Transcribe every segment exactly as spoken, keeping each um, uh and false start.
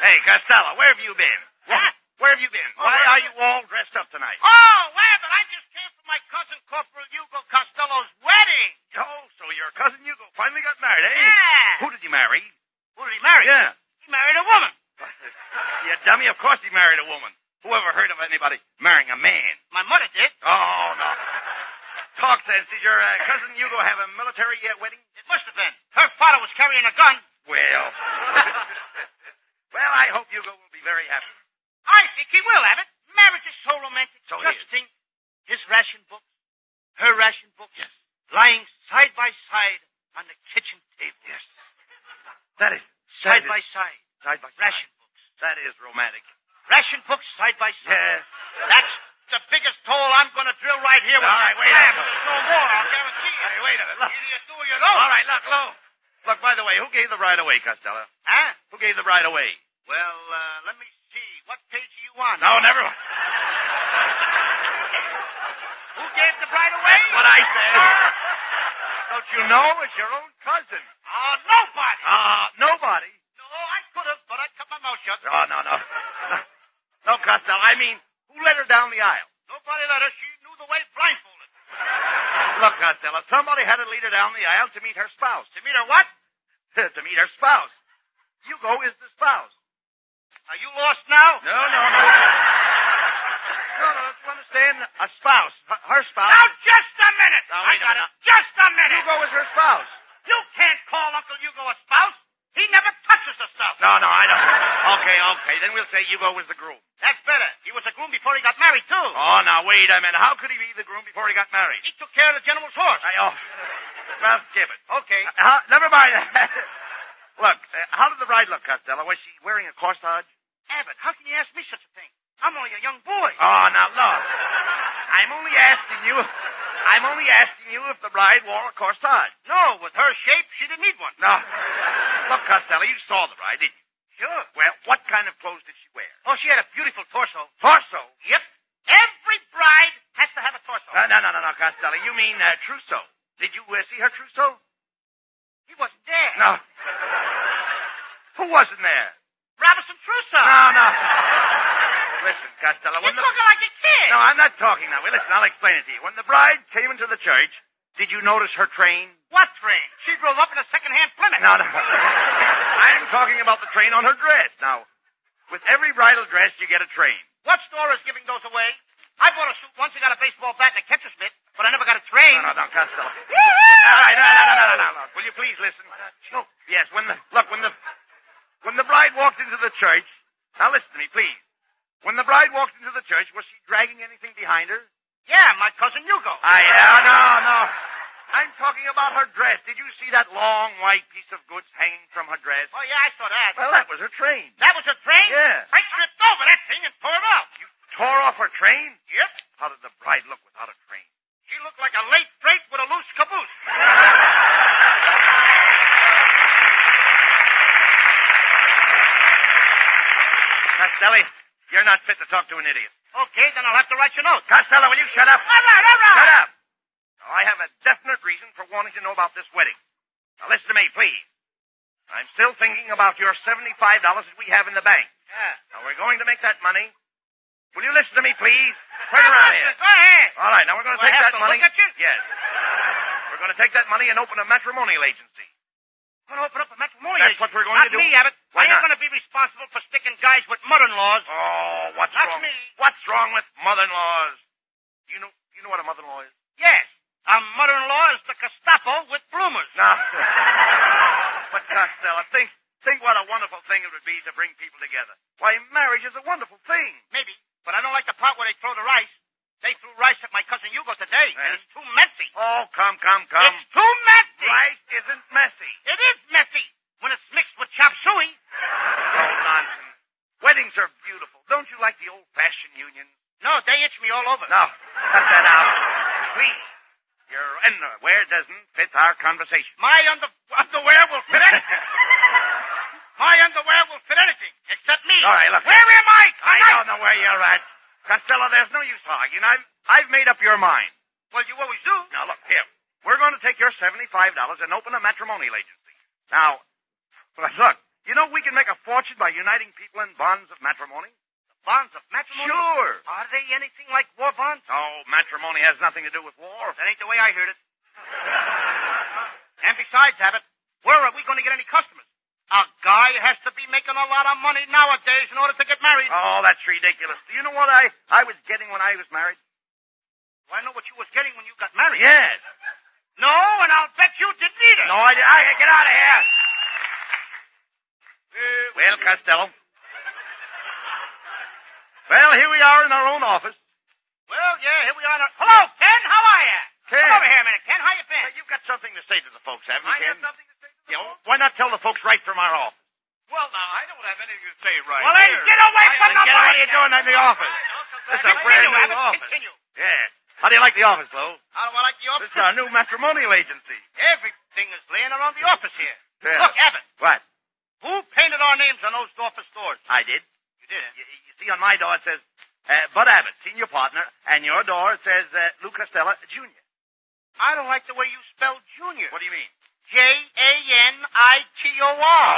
Hey, Costello, where have you been? Huh? Where have you been? Oh, Why where- are you all dressed up tonight? Oh, Abbott, I just came from my cousin Corporal Hugo Costello's wedding. Oh, so your cousin Hugo finally got married, eh? Yeah. Who did he marry? Who did he marry? Yeah. He married a woman. You dummy, of course he married a woman. Who ever heard of anybody marrying a man? My mother did. Oh, no. Talk sense. Did your uh, cousin Hugo have a military uh, wedding? It must have been. Her father was carrying a gun. Well. Well, I hope Hugo will be very happy. I think he will, Abbott. Marriage is so romantic. So it Just is. think, his ration books, her ration books, Yes. lying side by side on the kitchen table. Yes. That is. Side that by is- side. Side by side. Ration books. That is romantic. Ration books side by side. Yes. That's the biggest hole I'm going to drill right here with All right, my wait a slab. minute. There's no more, I'll guarantee you. Hey, wait a minute. Look. Either you do or you don't. All right, look, look. Look, by the way, who gave the bride away, Costello? Huh? Who gave the bride away? Well, uh, let me see. What page are you on? No, never mind. Who gave the bride away? That's what I said. Don't you know? It's your own cousin. Oh, nobody. Uh, nobody. No, I could have, but I kept my mouth shut. Oh, no, no. No, no Costello, I mean, who led her down the aisle? Nobody let her. She knew the way blindfolded. Look, Costello, somebody had to lead her down the aisle to meet her spouse. To meet her what? To meet her spouse. Hugo is the spouse. Are you lost now? No, no, no. No, no, don't you understand? A spouse. Her, her spouse. Now, just a minute. Now, I wait a got minute. it. Just a minute. Hugo is her spouse. You can't call Uncle Hugo a spouse. He never touches the stuff. No, no, I don't. Okay, okay. Then we'll say Hugo was the groom. That's better. He was a groom before he got married, too. Oh, now, wait a minute. How could he be the groom before he got married? He took care of the gentleman's horse. I, oh, well, give it. Okay. Uh, how, never mind. Look, uh, how did the bride look, Costello? Was she wearing a corsage? Abbott, how can you ask me such a thing? I'm only a young boy. Oh, now, look. I'm only asking you... I'm only asking you if the bride wore a corsage. No, with her shape, she didn't need one. No. Look, Costello, you saw the bride, didn't you? Sure. Well, what kind of clothes did she wear? Oh, she had a beautiful torso. Torso? Yep. Every bride has to have a torso. Uh, no, no, no, no, Costello. You mean uh, trousseau. Did you uh, see her trousseau? He wasn't there. No. Who wasn't there? Robinson Crusoe. No, no. Listen, Costello, You're when the... talking like a kid. No, I'm not talking now. Well, listen, I'll explain it to you. When the bride came into the church, did you notice her train? What train? She drove up in a second-hand Plymouth. No, no. I'm talking about the train on her dress. Now, with every bridal dress, you get a train. What store is giving those away? I bought a suit once. I got a baseball bat and a catcher's mitt, but I never got a train. No, no, no, Costello. All right, no, no, no, no, no, no, no. Will you please listen? No. Yes, when the... Look, when the... When the bride walked into the church... Now, listen to me, please. When the bride walked into the church, was she dragging anything behind her? Yeah, my cousin Hugo. I, uh, no, no. I'm talking about her dress. Did you see that long white piece of goods hanging from her dress? Oh, yeah, I saw that. Well, that was her train. That was her train? Yeah. I tripped over that thing and tore it off. You tore off her train? Yep. How did the bride look without a train? She looked like a late freight with a loose caboose. Costello, you're not fit to talk to an idiot. Okay, then I'll have to write you a note. Costello, will you shut up? All right, all right. Shut up. Now, I have a definite reason for wanting to know about this wedding. Now, listen to me, please. I'm still thinking about your seventy-five dollars that we have in the bank. Yeah. Now, we're going to make that money. Will you listen to me, please? Turn around here. Go ahead. All right, now we're going to Do I take have that to money. look at you? Yes. We're going to take that money and open a matrimonial agency. I'm going to open up a matrimonial That's agency. what we're going not to do. me, Abbott. Why I ain't not? going to be responsible for sticking guys with mother-in-laws. Oh, what's Not wrong? me. What's wrong with mother-in-laws? You know, you know what a mother-in-law is? Yes. A mother-in-law is the Gestapo with bloomers. No. But Costello, think, think what a wonderful thing it would be to bring people together. Why, marriage is a wonderful thing. Maybe. But I don't like the part where they throw the rice. They threw rice at my cousin Hugo today, and Right. it's too messy. Oh, come, come, come. It's too messy. Rice isn't messy. It is messy when it's mixed with chop suey. Oh, nonsense. Weddings are beautiful. Don't you like the old-fashioned union? No, they itch me all over. No, cut that out. Please. Your underwear doesn't fit our conversation. My under, underwear will fit anything. My underwear will fit anything, except me. All right, look. Where am I? I Tonight? don't know where you're at. Costello, there's no use arguing. I've, I've made up your mind. Well, you always do. Now, look, here. We're going to take your seventy-five dollars and open a matrimonial agency. Now, look, You know, we can make a fortune by uniting people in bonds of matrimony. Bonds of matrimony? Sure. Are they anything like war bonds? Oh, matrimony has nothing to do with war. That ain't the way I heard it. And besides, Abbott, where are we going to get any customers? A guy has to be making a lot of money nowadays in order to get married. Oh, that's ridiculous. Do you know what I, I was getting when I was married? Well, I know what you was getting when you got married. Yes. No, and I'll bet you didn't either. No, I, I get out of here. Uh, Well, Costello. Well, here we are in our own office. Well, yeah, here we are. Now. Hello, Ken. How are you? Ken. Come over here a minute, Ken. How you been? Well, you've got something to say to the folks, haven't you, I Ken? have something to say to the Yeah, folks? why not tell the folks right from our office? Well, now, I don't have anything to say right Well, then here. get away I- from Then the get, what are mic. you doing in the office? This is a brand Continue, new Abbott. office. Continue. Yeah. How do you like the office, Lou? How do I like the This office? is our new matrimonial agency. Everything is laying around the office here. Yeah. Look, Abbott, What? who painted our names on those office doors? I did. You did, huh? You, you see, on my door it says uh, Bud Abbott, senior partner, and your door it says uh, Lou Costello, Junior I don't like the way you spell junior. What do you mean? J A N I T O R.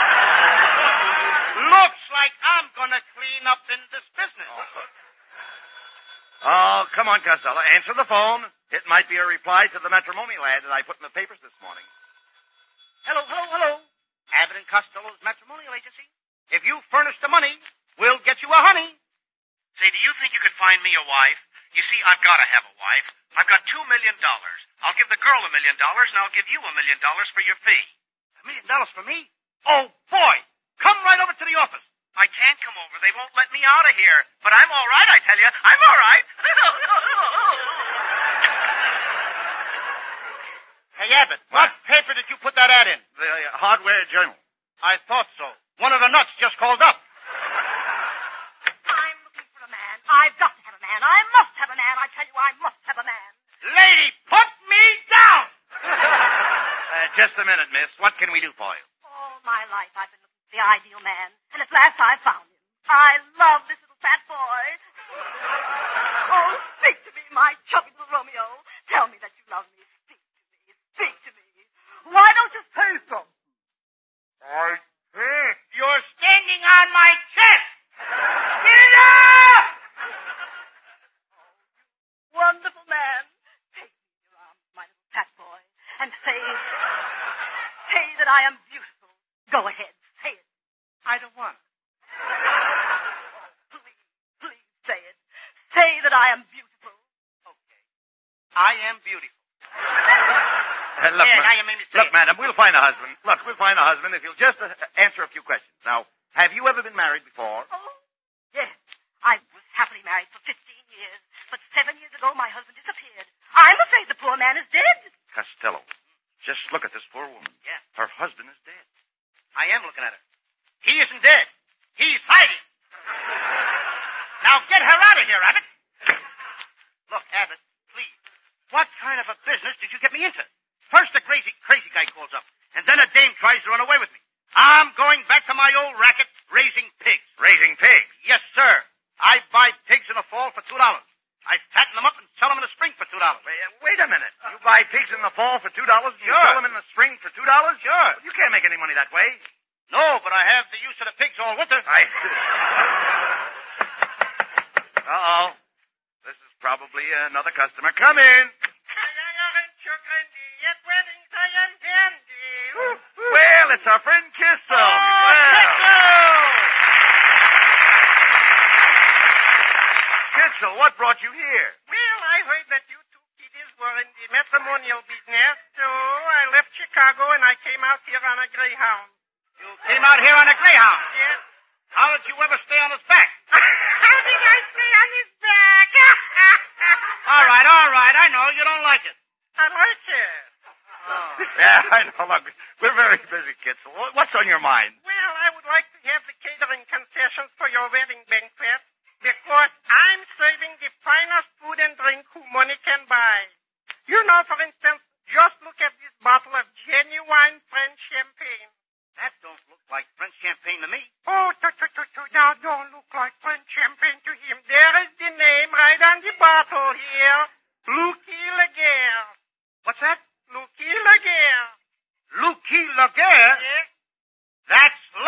Looks like I'm gonna clean up in this business. Oh, come on, Costello. Answer the phone. It might be a reply to the matrimonial ad that I put in the papers this morning. Hello, hello, hello. Abbott and Costello's matrimonial agency. If you furnish the money, we'll get you a honey. Say, do you think you could find me a wife? You see, I've got to have a wife. I've got two million dollars. I'll give the girl a million dollars, and I'll give you a million dollars for your fee. A million dollars for me? Oh, boy. Come right over to the office. I can't come over. They won't let me out of here. But I'm all right, I tell you. I'm all right. Hey, Abbott, what paper did you put that ad in? The uh, Hardware Journal. I thought so. One of the nuts just called up. I'm looking for a man. I've got to have a man. I must have a man. I tell you, I must have a man. Lady, put me down! Uh, just a minute, miss. What can we do for you? All my life I've been looking for the ideal man, and at last I found him. I love this little fat boy. Oh, speak to me, my chubby little Romeo. Tell me that you love me. Speak to me. Speak to me. Why don't you say something? I think. You're standing on my chest! Get it up! Wonderful man. Take me in your arms, my little fat boy, and say, say that I am beautiful. Go ahead, say it. I don't want it. Please, please say it. Say that I am beautiful. Okay. I am beautiful. Uh, look, Yeah, ma- now you made me say look, it. madam, we'll find a husband. Look, we'll find a husband if you'll just uh, answer a few questions. Now, have you ever been married before? Oh, yes. I was happily married for fifteen years, but seven years ago my husband disappeared. I'm afraid the poor man is dead. Costello, just look at this poor woman. Yeah. Her husband is dead. I am looking at her. He isn't dead. He's hiding. Now get her out of here, Abbott. Look, Abbott, please. What kind of a business did you get me into? First the crazy, crazy guy calls up, and then a dame tries to run away with me. I'm going back to my old racket, raising pigs. Raising pigs. Yes, sir. I buy pigs in the fall for two dollars. I fatten them up and sell them in the spring for two dollars. Wait, uh, wait a minute. You buy pigs in the fall for two dollars and you Sure. sell them in the spring for two dollars? Sure. You can't make any money that way. No, but I have the use of the pigs all winter. I... Uh-oh. This is probably another customer. Come in. Well, it's our friend Kissel. Oh, Well. Kissel, what brought you here? Well, I heard that you two kiddies were in the matrimonial business, so I left Chicago and I came out here on a Greyhound. You came out here on a Greyhound. Yes. How did you ever stay on his back? How did I stay on his back? All right, all right. I know you don't like it. I like it. Yeah, I know. Look, we're very busy, Kissel. What's on your mind? Well, I would like to have the catering concessions for your wedding banquet because I'm serving the finest food and drink who money can buy. You know, for instance, just look at this bottle of genuine French champagne. That don't look like French champagne to me. Oh, tu, tu, tu, tu, now don't look like French champagne to him. There is the name right on the bottle here. Lucky Laguerre. What's that? Lucky Laguerre. Lucky Laguerre? Yes. That's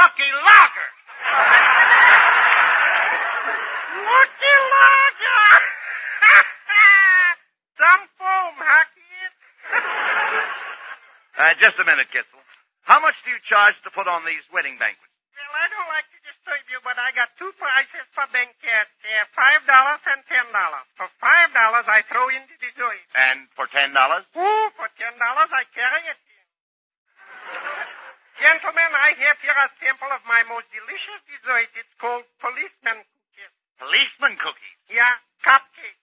just a minute, Kitzel. How much do you charge to put on these wedding banquets? Well, I don't like to disturb you, but I got two prices for banquets. Uh, five dollars and ten dollars. For five dollars, I throw in the dessert. And for ten dollars? Ooh, for ten dollars, I carry it in. Gentlemen, I have here a sample of my most delicious dessert. It's called policeman cookies. Policeman cookies? Yeah, cupcakes.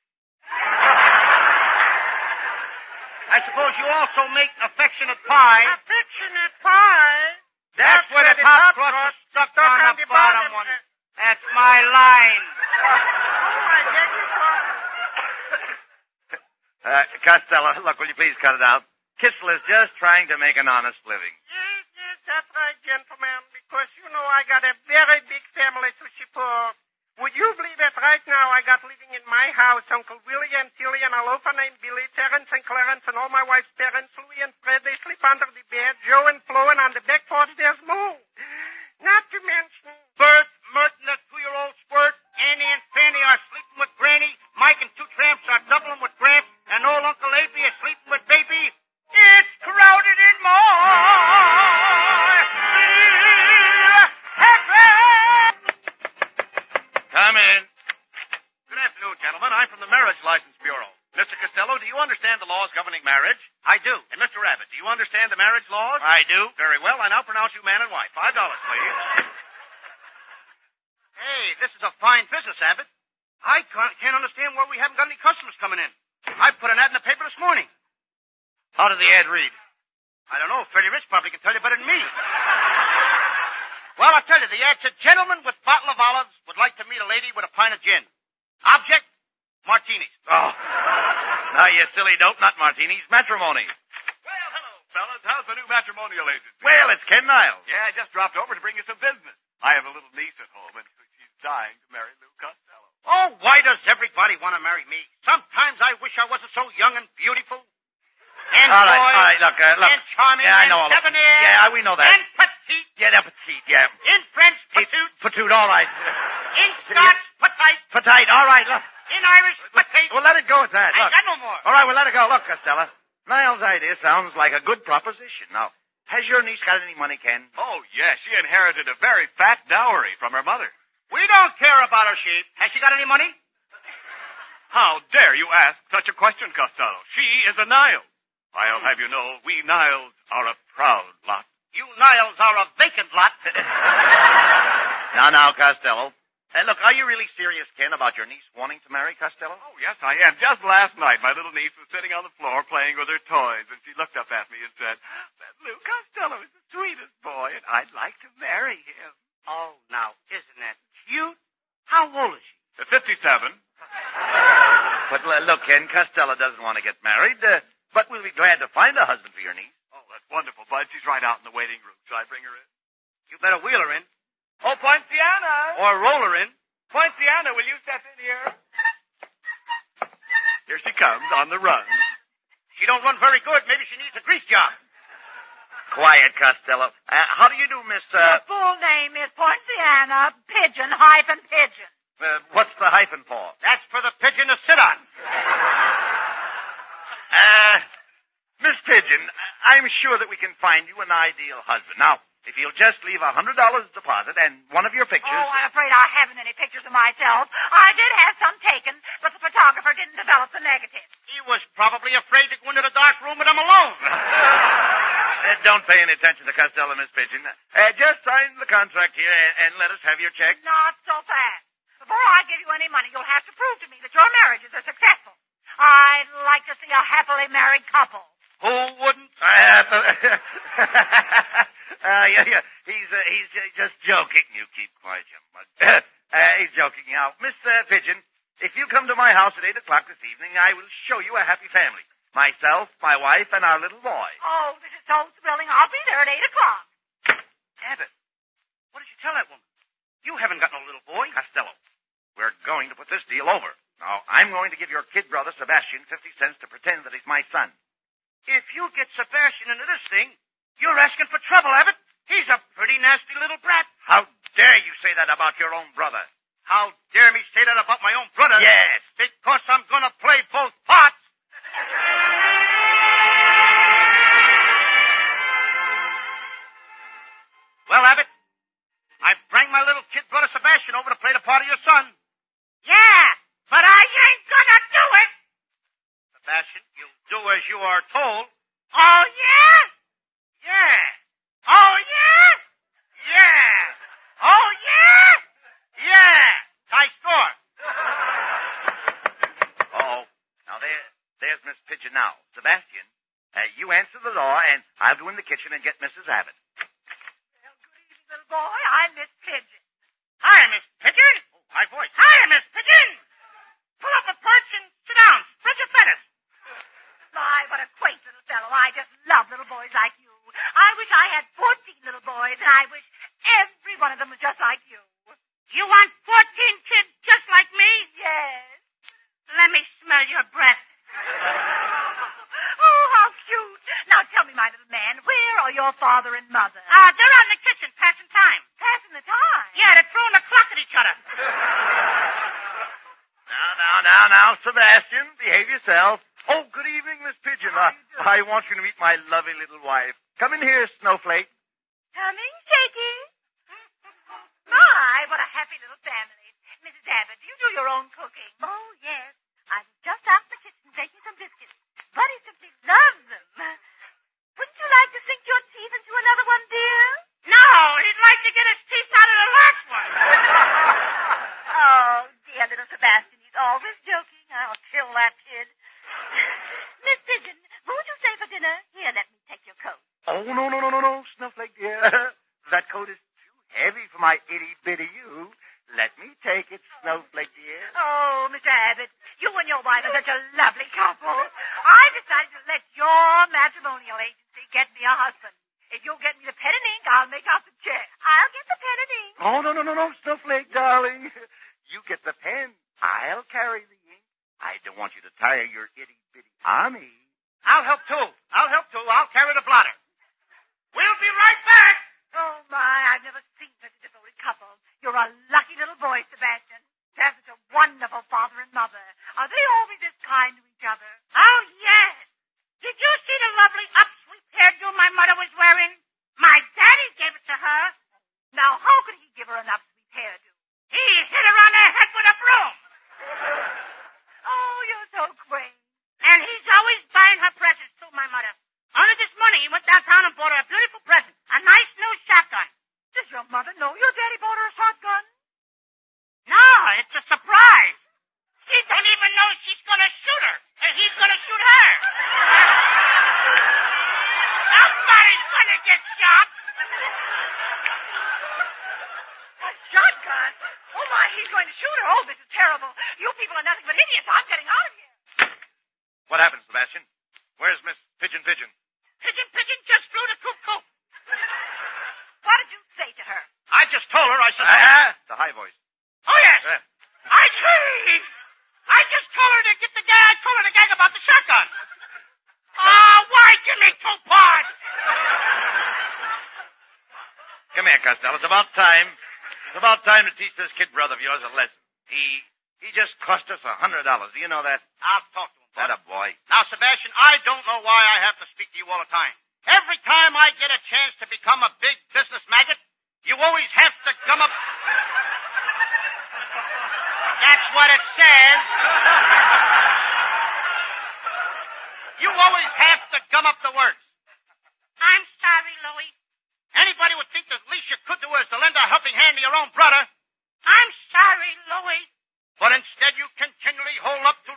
I suppose you also make affectionate pie. Affectionate pie? That's, That's where the top crust is stuck, stuck on, on the, the bottom, bottom one. Uh, That's my line. Oh, I beg your pardon. Uh, Costello, look, will you please cut it out? Kitzel is just trying to make an honest living. Yes, yes, that's right, gentlemen, because, you know, I got a very big family to support. Would you believe that right now I got living in my house Uncle Willie and Tilly and a loafer named Billy, Terrence and Clarence, and all my wife's parents, Louie and Fred. They sleep under the bed. Joe and Flo, and on the back porch there's Moo. Not to mention Bert, Merton, that two-year-old squirt, Annie and Fanny are sleeping with Granny, Mike and two tramps are doubling with Gramps, and old Uncle Abe is sleeping with Baby. It's crowded in my heaven. Come in. Good afternoon, gentlemen. I'm from the Marriage License Bureau. Mister Costello, do you understand the laws governing marriage? I do. And Mister Abbott, do you understand the marriage laws? I do. Very well. I now pronounce you man and wife. Five dollars, please. Hey, this is a fine business, Abbott. I can't, can't understand why we haven't got any customers coming in. I put an ad in the paper this morning. How did the ad read? I don't know. Freddie Rich probably can tell you better than me. Well, I'll tell you. The ad said, gentleman with bottle of olives would like to meet a lady with a pint of gin. Object, martinis. Oh. Now, you silly dope, not martinis, matrimony. Well, hello, fellas. How's the new matrimonial agency? Well, it's Ken Niles. Yeah, I just dropped over to bring you some business. I have a little niece at home, and she's dying to marry Lou Costello. Oh, why does everybody want to marry me? Sometimes I wish I wasn't so young and beautiful. And all right, boy, all right, look, uh, look. And charming, yeah, I know and all of debonair. Yeah, we know that. And petite. Yeah, that petite, yeah. In French, patoot. Patoot, all right. In Scotch, petite. Petite, all right, look. In Irish, petite. Well, let it go at that, I look. ain't got no more. All right, well, let it go. Look, Costello, Niles' idea sounds like a good proposition. Now, has your niece got any money, Ken? Oh, yes. She inherited a very fat dowry from her mother. We don't care about her sheep. Has she got any money? How dare you ask such a question, Costello? She is a Niles. I'll have you know, we Niles are a proud lot. You Niles are a vacant lot. Now, now, Costello. Hey, look, are you really serious, Ken, about your niece wanting to marry Costello? Oh, yes, I am. Just last night, my little niece was sitting on the floor playing with her toys, and she looked up at me and said, that Lou Costello is the sweetest boy, and I'd like to marry him. Oh, now, isn't that cute? How old is she? Uh, fifty-seven. But uh, look, Ken, Costello doesn't want to get married, uh, but we'll be glad to find a husband for your niece. Oh, that's wonderful, Bud. She's right out in the waiting room. Shall I bring her in? You better wheel her in. Oh, Poinciana! Or roll her in. Poinciana, will you step in here? Here she comes on the run. She don't run very good. Maybe she needs a grease job. Quiet, Costello. Uh, how do you do, Miss, uh... Your full name is Poinciana Pigeon hyphen Pigeon. Uh, what's the hyphen for? That's for the pigeon to sit on. Uh, Miss Pigeon, I'm sure that we can find you an ideal husband. Now, if you'll just leave a hundred dollars deposit and one of your pictures... Oh, I'm afraid I haven't any pictures of myself. I did have some taken, but the photographer didn't develop the negatives. He was probably afraid to go into the dark room with them alone. uh, don't pay any attention to Costello, Miss Pigeon. Uh, just sign the contract here and, and let us have your check. Not so fast. Before I give you any money, you'll have to prove to me that your marriages are successful. I'd like to see a happily married couple. Who wouldn't? Uh, uh, yeah, yeah. He's, uh, he's uh, just joking. You keep quiet, you mug. uh, he's joking now. Miss uh, Pigeon, if you come to my house at eight o'clock this evening, I will show you a happy family. Myself, my wife, and our little boy. Oh, this is so thrilling. I'll be there at eight o'clock. Abbott, what did you tell that woman? You haven't got no little boy. Costello, we're going to put this deal over. Now, I'm going to give your kid brother, Sebastian, fifty cents to pretend that he's my son. If you get Sebastian into this thing, you're asking for trouble, Abbott. He's a pretty nasty little brat. How dare you say that about your own brother? How dare me say that about my own brother? Yes. Because I'm gonna play both parts. Well, Abbott, I bring my little kid brother Sebastian over to play the part of your son. Yeah, but I ain't gonna do it. Sebastian, you'll do as you are told. Oh, yeah? Yeah. Oh, yeah? Yeah. Oh, yeah? Yeah. Tie score. Oh, now there, there's Miss Pigeon now. Sebastian, uh, you answer the door, and I'll go in the kitchen and get Missus Abbott. Well, good evening, little boy. I'm Miss Pigeon. Hi, Miss Pigeon. Oh, my voice. Hi, Miss Pigeon. Pull up a perch and sit down. Spread your feathers. My, what a quaint little fellow. I just love little boys like you. I wish I had fourteen little boys, and I wish every one of them was just like you. You want fourteen kids just like me? Yes. Let me smell your breath. Oh, how cute. Now tell me, my little man, where are your father and mother? Uh, they're out in the kitchen passing time. Passing the time. Yeah, they're throwing the clock at each other. Now, now, now, now, Sebastian, behave yourself. Oh, good evening, Miss Pigeon. How I, do you do? I want you to meet my lovely little wife. Come in here, Snowflake. Coming, Shaky. My, what a happy little family. Missus Abbott, do you do your own cooking? Oh, yes. I was just out in the kitchen baking some biscuits. Buddy simply loves them. Wouldn't you like to sink your teeth into another one, dear? No, he'd like to get his teeth out of the last one. Oh, dear little Sebastian, he's always joking. I'll kill that kid. Miss Pigeon, what would you say for dinner? Here, let me take your coat. Oh, no, no, no, no, no, Snowflake, dear. That coat is too heavy for my itty-bitty you. Let me take it, Snowflake, dear. Oh, Mister Abbott, you and your wife are such a lovely couple. I decided to let your matrimonial agency get me a husband. If you'll get me the pen and ink, I'll make out the check. I'll get the pen and ink. Oh, no, no, no, no, Snowflake, darling. You get the pen. I'll carry the ink. I don't want you to tire your itty-bitty army. I'll help too. I'll help too. I'll carry the blotter. We'll be right back. Oh, my, I've never seen such a devoted couple. You're a lucky little boy, Sebastian. To have such a wonderful father and mother. Are they always this kind to each other? Oh, yes. Did you see the lovely upsweep hairdo my mother was wearing? My daddy gave it to her. Now, how could he give her an upsweep hairdo? He hit her on the head with a broom. Oh, you're so quaint. And he's always buying her presents, too, my mother. Only this morning he went downtown and bought her a beautiful present. A nice new shotgun. Does your mother know your daddy bought her a shotgun? No, it's a surprise. She don't even know she's gonna shoot her, and he's gonna shoot her. Somebody's gonna get shot. A shotgun? Oh, my, he's going to shoot her. Oh, this is terrible. You people are nothing but idiots. I'm getting out of here. What happened, Sebastian? Where's Miss Pigeon Pigeon? Pigeon Pigeon just flew to coop coop. What did you say to her? I just told her I should... Ah, the high voice. Oh, yes. Uh, I see. I just told her to get the guy. I told her to gag about the shotgun. Oh, why give me two parts? Come here, Costello. It's about time. It's about time to teach this kid brother of yours a lesson. He he just cost us a hundred dollars. Do you know that? I'll talk to him. That a boy. Now, Sebastian, I don't know why I have to speak to you all the time. Every time I get a chance to become a big business maggot, you always have to gum up... That's what it says. You always have to gum up the words. I'm sorry, Louie. Anybody would think the least you could do is to lend a helping hand to your own brother. I'm sorry, Louie. But instead you continually hold up to